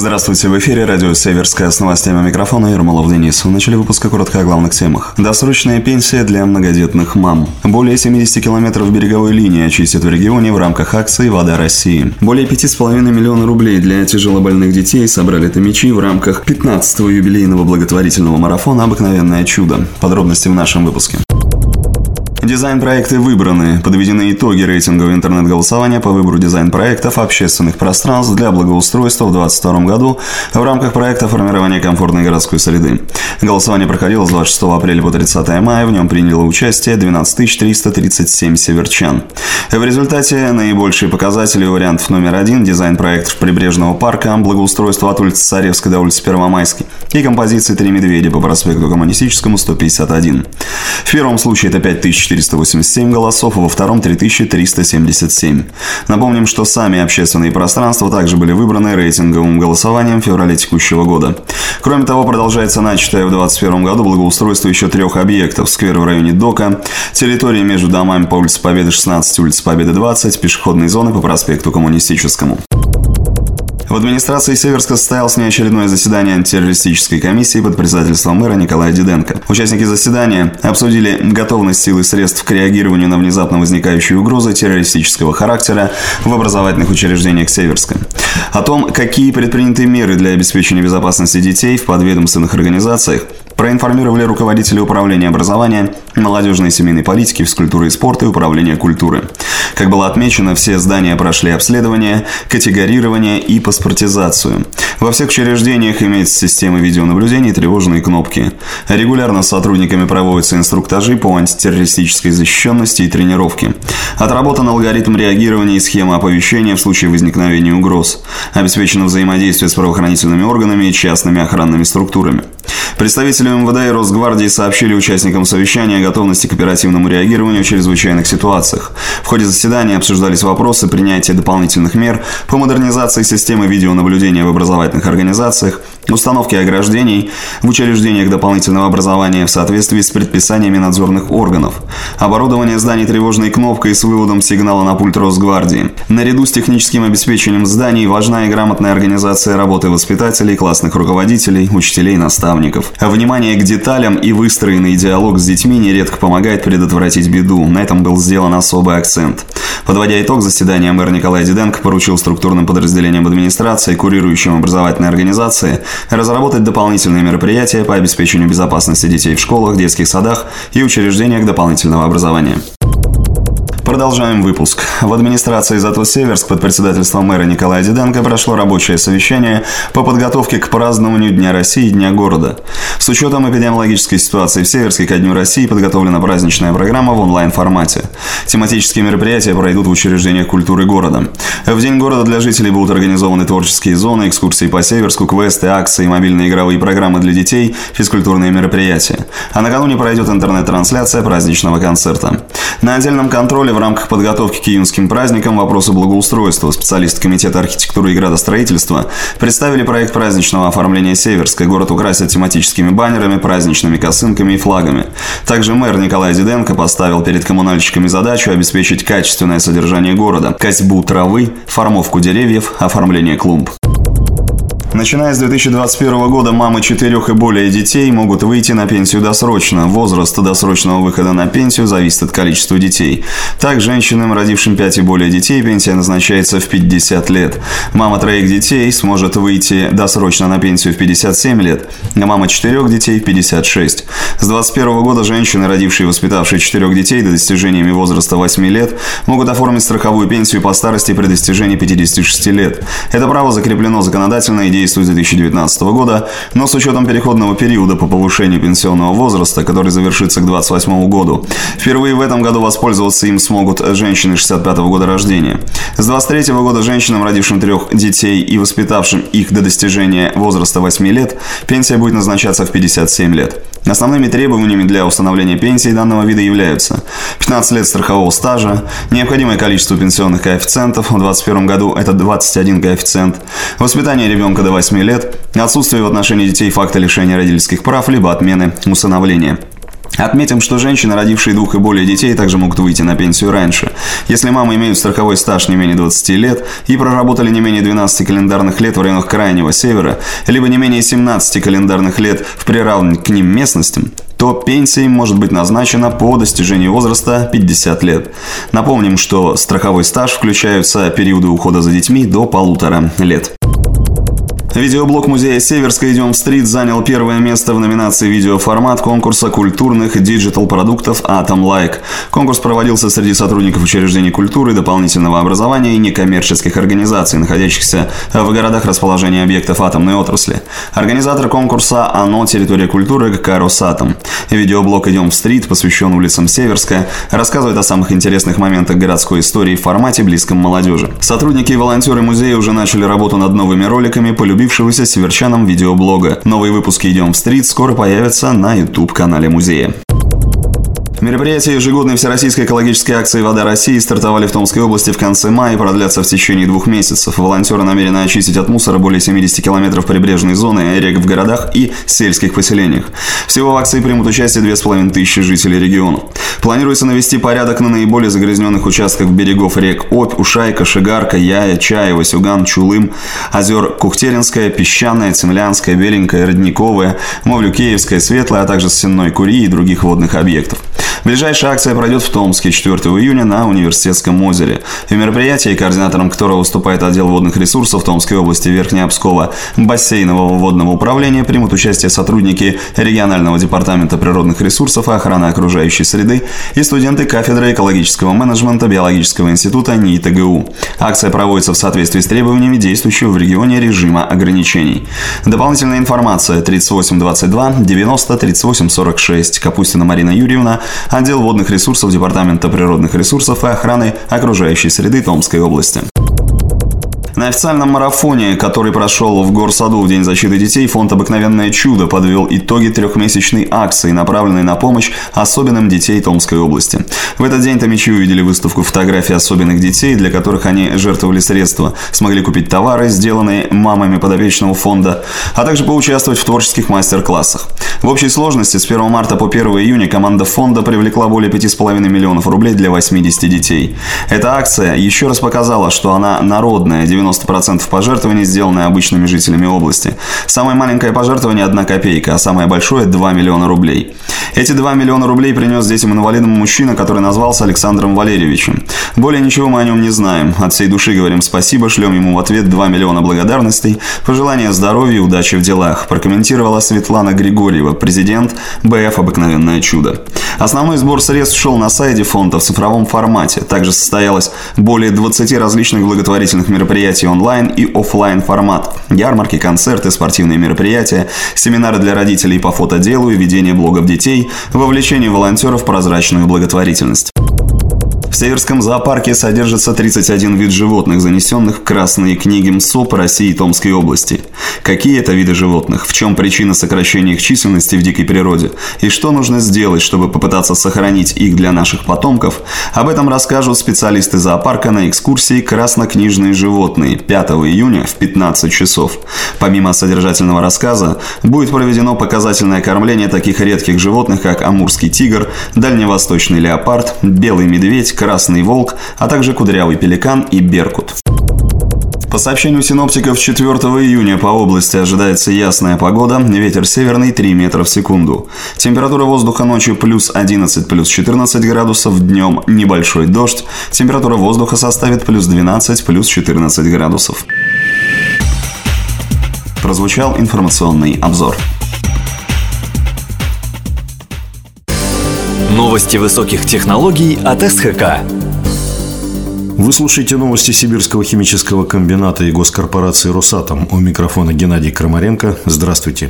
Здравствуйте, в эфире радио «Северская» с новостями микрофона Ермолов Денис. В начале выпуска коротко о главных темах. Досрочная пенсия для многодетных мам. Более 70 километров береговой линии очистят в регионе в рамках акции «Вода России». Более 5,5 миллиона рублей для тяжелобольных детей собрали томичи в рамках 15-го юбилейного благотворительного марафона «Обыкновенное чудо». Подробности в нашем выпуске. Дизайн-проекты выбраны. Подведены итоги рейтингового интернет-голосования по выбору дизайн-проектов общественных пространств для благоустройства в 2022 году в рамках проекта формирования комфортной городской среды. Голосование проходило с 26 апреля по 30 мая. В нем приняло участие 12 337 северчан. В результате наибольшие показатели у вариантов номер 1 – дизайн-проектов Прибрежного парка, благоустройство от улицы Царевской до улицы Первомайской и композиции «Три медведя» по проспекту Коммунистическому, 151. В первом случае это 5487 голосов, а во втором 3377. Напомним, что сами общественные пространства также были выбраны рейтинговым голосованием в феврале текущего года. Кроме того, продолжается начатое в 2021 году благоустройство еще 3 объектов: сквер в районе Дока, территории между домами по улице Победы 16 и улице Победы 20, пешеходные зоны по проспекту Коммунистическому. В администрации Северска состоялось неочередное заседание антитеррористической комиссии под председательством мэра Николая Диденко. Участники заседания обсудили готовность сил и средств к реагированию на внезапно возникающие угрозы террористического характера в образовательных учреждениях Северска. О том, какие предприняты меры для обеспечения безопасности детей в подведомственных организациях, проинформировали руководители управления образования, молодежной и семейной политики, физкультуры и спорта и управления культуры. Как было отмечено, все здания прошли обследование, категорирование и паспортизацию. Во всех учреждениях имеется система видеонаблюдения и тревожные кнопки. Регулярно с сотрудниками проводятся инструктажи по антитеррористической защищенности и тренировки. Отработан алгоритм реагирования и схема оповещения в случае возникновения угроз. Обеспечено взаимодействие с правоохранительными органами и частными охранными структурами. Представители МВД и Росгвардии сообщили участникам совещания о готовности к оперативному реагированию в чрезвычайных ситуациях. В ходе заседания обсуждались вопросы принятия дополнительных мер по модернизации системы видеонаблюдения в образовательных организациях, установки ограждений в учреждениях дополнительного образования в соответствии с предписаниями надзорных органов, оборудование зданий тревожной кнопкой с выводом сигнала на пульт Росгвардии. Наряду с техническим обеспечением зданий важна и грамотная организация работы воспитателей, классных руководителей, учителей и наставников. Внимание к деталям и выстроенный диалог с детьми нередко помогает предотвратить беду. На этом был сделан особый акцент. Подводя итог заседания, мэр Николай Диденко поручил структурным подразделениям администрации, курирующим образовательные организации, разработать дополнительные мероприятия по обеспечению безопасности детей в школах, детских садах и учреждениях дополнительного образования. Продолжаем выпуск. В администрации «Зато Северск» под председательством мэра Николая Диденко прошло рабочее совещание по подготовке к празднованию Дня России и Дня города. С учетом эпидемиологической ситуации в Северске ко Дню России подготовлена праздничная программа в онлайн-формате. Тематические мероприятия пройдут в учреждениях культуры города. В День города для жителей будут организованы творческие зоны, экскурсии по Северску, квесты, акции, мобильные игровые программы для детей, физкультурные мероприятия. А накануне пройдет интернет-трансляция праздничного концерта. На отдельном контроле в рамках подготовки к июньским праздникам вопросы благоустройства специалисты Комитета архитектуры и градостроительства представили проект праздничного оформления Северска. Город украсят тематическими баннерами, праздничными косынками и флагами. Также мэр Николай Диденко поставил перед коммунальщиками задачу обеспечить качественное содержание города: косьбу травы, формовку деревьев, оформление клумб. Начиная с 2021 года мамы 4 и более детей могут выйти на пенсию досрочно. Возраст досрочного выхода на пенсию зависит от количества детей. Так, женщинам, родившим 5 и более детей, пенсия назначается в 50 лет. Мама 3 детей сможет выйти досрочно на пенсию в 57 лет, а мама 4 детей в 56. С 2021 года женщины, родившие и воспитавшие 4 детей до достижения возраста 8 лет, могут оформить страховую пенсию по старости при достижении 56 лет. Это право закреплено законодательно и действует с 2019 года, но с учетом переходного периода по повышению пенсионного возраста, который завершится к 2028 году. Впервые в этом году воспользоваться им смогут женщины 65 года рождения. С 2023 года женщинам, родившим 3 детей и воспитавшим их до достижения возраста 8 лет, пенсия будет назначаться в 57 лет. Основными требованиями для установления пенсии данного вида являются 15 лет страхового стажа, необходимое количество пенсионных коэффициентов, в 2021 году это 21 коэффициент, воспитание ребенка до 8 лет, отсутствие в отношении детей факта лишения родительских прав либо отмены усыновления. Отметим, что женщины, родившие 2 и более детей, также могут выйти на пенсию раньше. Если мамы имеют страховой стаж не менее 20 лет и проработали не менее 12 календарных лет в районах Крайнего Севера, либо не менее 17 календарных лет в приравненных к ним местностях, то пенсия им может быть назначена по достижению возраста 50 лет. Напомним, что страховой стаж включаются периоды ухода за детьми до 1,5 лет. Видеоблог музея Северской «Идем в стрит» занял первое место в номинации «Видеоформат» конкурса культурных диджитал-продуктов «Atom Like». Конкурс проводился среди сотрудников учреждений культуры, дополнительного образования и некоммерческих организаций, находящихся в городах расположения объектов атомной отрасли. Организатор конкурса АНО «Территория культуры» ГК «Росатом». Видеоблог «Идем в стрит», посвящен улицам Северска, рассказывает о самых интересных моментах городской истории в формате, близком молодежи. Сотрудники и волонтеры музея уже начали работу над новыми роликами, полюбившимися северчанам видеоблога. Новые выпуски «Идем в стрит» скоро появятся на YouTube-канале музея. Мероприятия ежегодной всероссийской экологической акции «Вода России» стартовали в Томской области в конце мая и продлятся в течение 2 месяцев. Волонтеры намерены очистить от мусора более 70 километров прибрежной зоны, рек в городах и сельских поселениях. Всего в акции примут участие 2500 жителей региона. Планируется навести порядок на наиболее загрязненных участках берегов рек Обь, Ушайка, Шигарка, Яя, Чаево, Сюган, Чулым, озер Кухтеринская, Песчаная, Цемлянская, Беленькая, Родниковая, Мавлюкеевская, Светлая, а также Сенной Кури и других водных объектов. Ближайшая акция пройдет в Томске 4 июня на Университетском озере. В мероприятии, координатором которого выступает отдел водных ресурсов Томской области Верхняя Пскова бассейнового водного управления, примут участие сотрудники регионального департамента природных ресурсов и охраны окружающей среды и студенты кафедры экологического менеджмента Биологического института НИИ ТГУ. Акция проводится в соответствии с требованиями действующего в регионе режима ограничений. Дополнительная информация: 38 22 90 38 46. Капустина Марина Юрьевна, отдел водных ресурсов Департамента природных ресурсов и охраны окружающей среды Томской области. На официальном марафоне, который прошел в Горсаду в День защиты детей, фонд «Обыкновенное чудо» подвел итоги 3-месячной акции, направленной на помощь особенным детей Томской области. В этот день томичи увидели выставку фотографий особенных детей, для которых они жертвовали средства, смогли купить товары, сделанные мамами подопечного фонда, а также поучаствовать в творческих мастер-классах. В общей сложности с 1 марта по 1 июня команда фонда привлекла более 5,5 миллионов рублей для 80 детей. Эта акция еще раз показала, что она народная. 90% пожертвований сделаны обычными жителями области. Самое маленькое пожертвование – 1 копейка, а самое большое – 2 миллиона рублей. Эти 2 миллиона рублей принес детям-инвалидам мужчина, который назвался Александром Валерьевичем. Более ничего мы о нем не знаем. От всей души говорим спасибо, шлем ему в ответ 2 миллиона благодарностей, пожелания здоровья и удачи в делах, прокомментировала Светлана Григорьева, президент БФ «Обыкновенное чудо». Основной сбор средств шел на сайте фонда в цифровом формате. Также состоялось более 20 различных благотворительных мероприятий онлайн и офлайн форматов. Ярмарки, концерты, спортивные мероприятия, семинары для родителей по фотоделу и ведение блогов детей, вовлечение волонтеров в прозрачную благотворительность. В Северском зоопарке содержится 31 вид животных, занесенных в красные книги МСО по России и Томской области. Какие это виды животных? В чем причина сокращения их численности в дикой природе? И что нужно сделать, чтобы попытаться сохранить их для наших потомков? Об этом расскажут специалисты зоопарка на экскурсии «Краснокнижные животные» 5 июня в 15 часов. Помимо содержательного рассказа, будет проведено показательное кормление таких редких животных, как амурский тигр, дальневосточный леопард, белый медведь, красный волк, а также кудрявый пеликан и беркут. По сообщению синоптиков, 4 июня по области ожидается ясная погода, ветер северный 3 метра в секунду. Температура воздуха ночью плюс 11, плюс 14 градусов, днем небольшой дождь, температура воздуха составит плюс 12, плюс 14 градусов. Прозвучал информационный обзор. Новости высоких технологий от СХК. Вы слушаете новости Сибирского химического комбината и госкорпорации «Росатом». У микрофона Геннадий Крамаренко. Здравствуйте.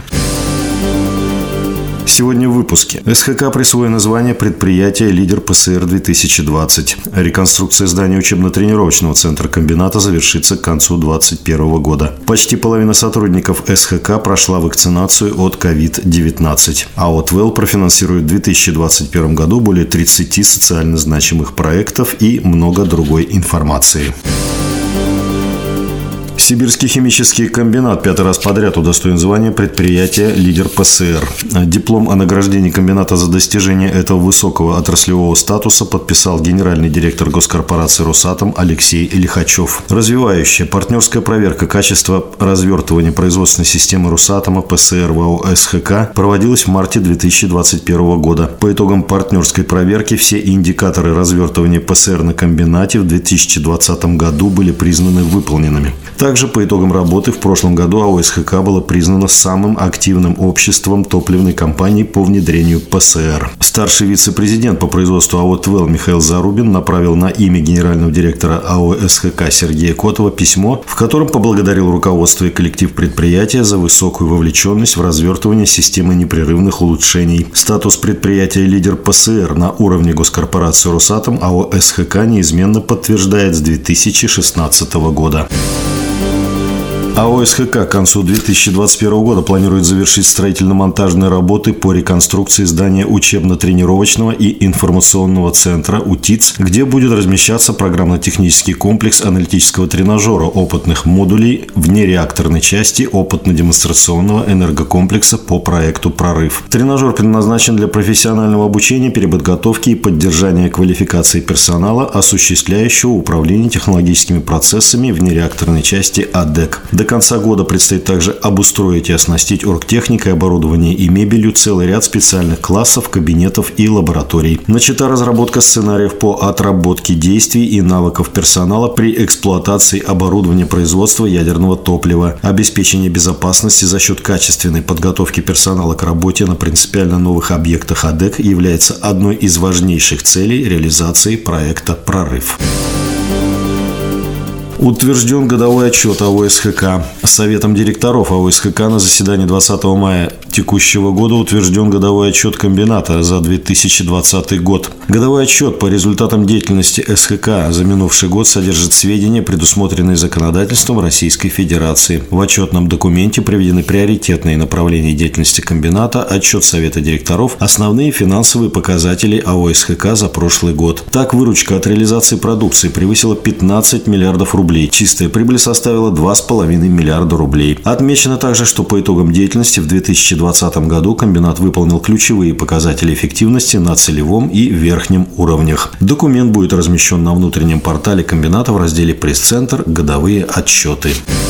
Сегодня в выпуске. СХК присвоено звание предприятия «Лидер ПСР-2020». Реконструкция здания учебно-тренировочного центра комбината завершится к концу 2021 года. Почти половина сотрудников СХК прошла вакцинацию от COVID-19. АО «ТВЭЛ» профинансирует в 2021 году более 30 социально значимых проектов и много другой информации. Сибирский химический комбинат 5-й раз подряд удостоен звания предприятия «Лидер ПСР». Диплом о награждении комбината за достижение этого высокого отраслевого статуса подписал генеральный директор госкорпорации «Росатом» Алексей Лихачев. Развивающая партнерская проверка качества развертывания производственной системы «Росатома» ПСР в АО «СХК» проводилась в марте 2021 года. По итогам партнерской проверки все индикаторы развертывания ПСР на комбинате в 2020 году были признаны выполненными. Также по итогам работы в прошлом году АО «СХК» было признано самым активным обществом топливной компании по внедрению ПСР. Старший вице-президент по производству АО «ТВЭЛ» Михаил Зарубин направил на имя генерального директора АО «СХК» Сергея Котова письмо, в котором поблагодарил руководство и коллектив предприятия за высокую вовлеченность в развертывание системы непрерывных улучшений. Статус предприятия «Лидер ПСР» на уровне госкорпорации «Росатом» АО «СХК» неизменно подтверждает с 2016 года. АО «СХК» к концу 2021 года планирует завершить строительно-монтажные работы по реконструкции здания учебно-тренировочного и информационного центра УТИЦ, где будет размещаться программно-технический комплекс аналитического тренажера опытных модулей внереакторной части опытно-демонстрационного энергокомплекса по проекту «Прорыв». Тренажер предназначен для профессионального обучения, переподготовки и поддержания квалификации персонала, осуществляющего управление технологическими процессами внереакторной части АДЭК. До конца года предстоит также обустроить и оснастить оргтехникой, оборудованием и мебелью целый ряд специальных классов, кабинетов и лабораторий. Начата разработка сценариев по отработке действий и навыков персонала при эксплуатации оборудования производства ядерного топлива. Обеспечение безопасности за счет качественной подготовки персонала к работе на принципиально новых объектах АДЭК является одной из важнейших целей реализации проекта «Прорыв». Утвержден годовой отчет АО «СХК». Советом директоров АО «СХК» на заседании 20 мая текущего года утвержден годовой отчет комбината за 2020 год. Годовой отчет по результатам деятельности СХК за минувший год содержит сведения, предусмотренные законодательством Российской Федерации. В отчетном документе приведены приоритетные направления деятельности комбината, отчет Совета директоров, основные финансовые показатели АО «СХК» за прошлый год. Так, выручка от реализации продукции превысила 15 миллиардов рублей. Чистая прибыль составила 2,5 миллиарда рублей. Отмечено также, что по итогам деятельности в 2020 году комбинат выполнил ключевые показатели эффективности на целевом и верхнем уровнях. Документ будет размещен на внутреннем портале комбината в разделе «Пресс-центр. Годовые отчеты».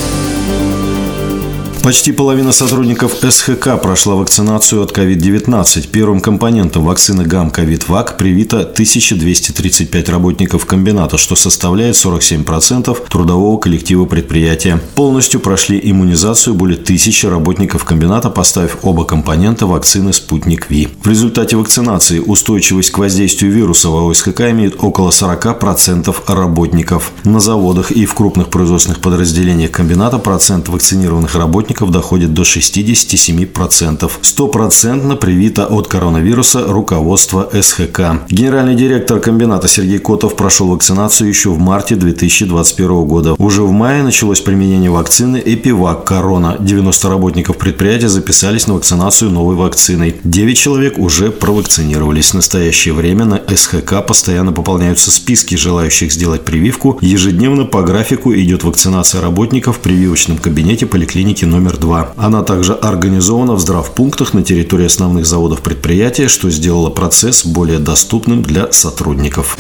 Почти половина сотрудников СХК прошла вакцинацию от COVID-19. Первым компонентом вакцины ГАМ-ковид-ВАК привито 1235 работников комбината, что составляет 47% трудового коллектива предприятия. Полностью прошли иммунизацию более 1000 работников комбината, поставив оба компонента вакцины «Спутник Ви». В результате вакцинации устойчивость к воздействию вируса в АО «СХК» имеет около 40% работников. На заводах и в крупных производственных подразделениях комбината процент вакцинированных работников доходит до 67%. 100% привито от коронавируса руководство СХК. Генеральный директор комбината Сергей Котов прошел вакцинацию еще в марте 2021 года. Уже в мае началось применение вакцины «Эпивак Корона». 90 работников предприятия записались на вакцинацию новой вакциной. 9 человек уже провакцинировались. В настоящее время на СХК постоянно пополняются списки желающих сделать прививку. Ежедневно по графику идет вакцинация работников в прививочном кабинете поликлиники номер 2. Она также организована в здравпунктах на территории основных заводов предприятия, что сделало процесс более доступным для сотрудников.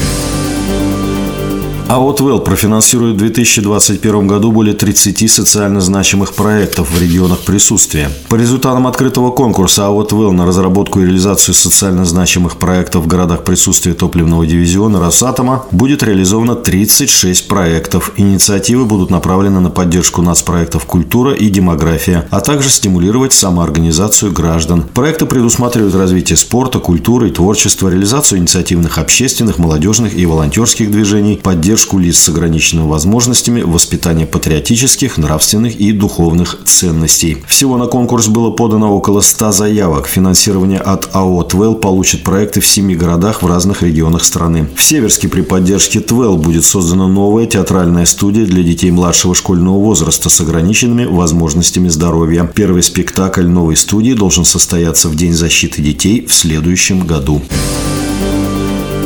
АО «ТВЭЛ» профинансирует в 2021 году более 30 социально значимых проектов в регионах присутствия. По результатам открытого конкурса АО «ТВЭЛ» на разработку и реализацию социально значимых проектов в городах присутствия топливного дивизиона «Росатома» будет реализовано 36 проектов. Инициативы будут направлены на поддержку нацпроектов «Культура» и «Демография», а также стимулировать самоорганизацию граждан. Проекты предусматривают развитие спорта, культуры и творчества, реализацию инициативных общественных, молодежных и волонтерских движений, поддержку лиц с ограниченными возможностями, воспитание патриотических, нравственных и духовных ценностей. Всего на конкурс было подано около 100 заявок. Финансирование от АО «ТВЭЛ» получат проекты в 7 городах в разных регионах страны. В Северске при поддержке ТВЭЛ будет создана новая театральная студия для детей младшего школьного возраста с ограниченными возможностями здоровья. Первый спектакль новой студии должен состояться в День защиты детей в следующем году.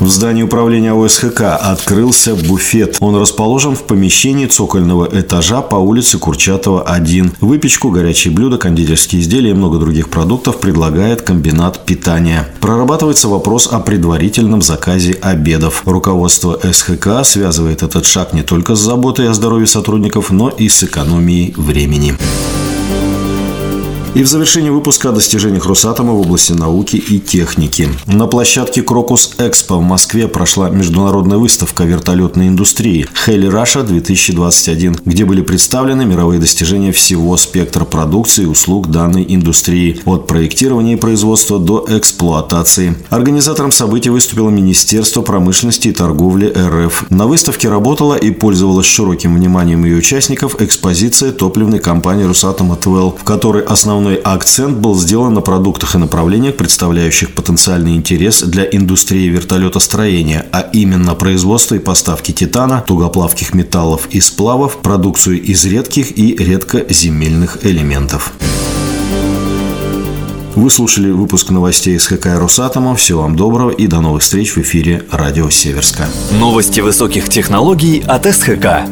В здании управления ОСХК открылся буфет. Он расположен в помещении цокольного этажа по улице Курчатова, 1. Выпечку, горячие блюда, кондитерские изделия и много других продуктов предлагает комбинат питания. Прорабатывается вопрос о предварительном заказе обедов. Руководство СХК связывает этот шаг не только с заботой о здоровье сотрудников, но и с экономией времени. И в завершении выпуска о достижениях Росатома в области науки и техники. На площадке Крокус Экспо в Москве прошла международная выставка вертолетной индустрии Heli Russia 2021, где были представлены мировые достижения всего спектра продукции и услуг данной индустрии, от проектирования и производства до эксплуатации. Организатором события выступило Министерство промышленности и торговли РФ. На выставке работала и пользовалась широким вниманием ее участников экспозиция топливной компании Росатома ТВЭЛ, в которой основной акцент был сделан на продуктах и направлениях, представляющих потенциальный интерес для индустрии вертолетостроения, а именно производство и поставки титана, тугоплавких металлов и сплавов, продукцию из редких и редкоземельных элементов. Вы слушали выпуск новостей СХК и Росатома. Всего вам доброго и до новых встреч в эфире Радио Северска. Новости высоких технологий от СХК.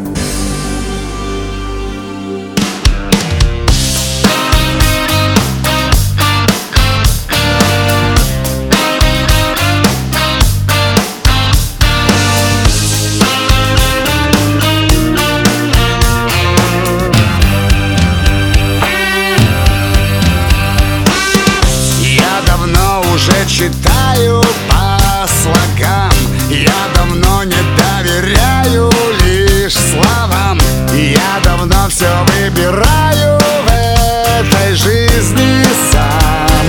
Читаю по слогам, я давно не доверяю лишь словам. Я давно все выбираю в этой жизни сам.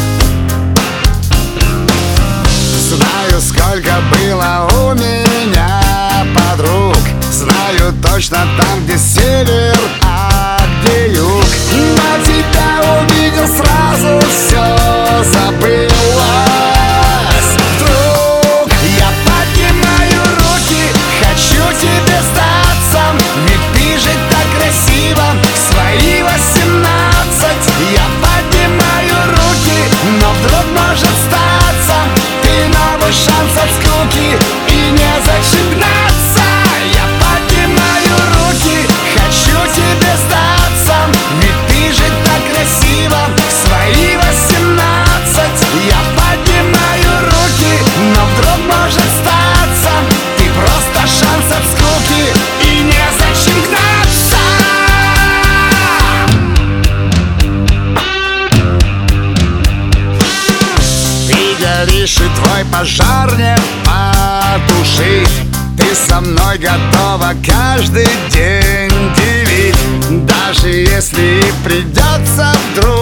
Знаю, сколько было у меня подруг, знаю точно там, где север, а где юг. Но тебя увидел, сразу все забыл. Шанс от скуки и не зачигнаться. Я поднимаю руки, хочу тебе сдаться. Ведь ты же так красива в свои 18. Я поднимаю руки, но вдруг может статься. Ты просто шанс от скуки и не зачигнаться. Ты горишь, и твой пожар не потушить. Ты со мной готова каждый день делить. Даже если придется вдруг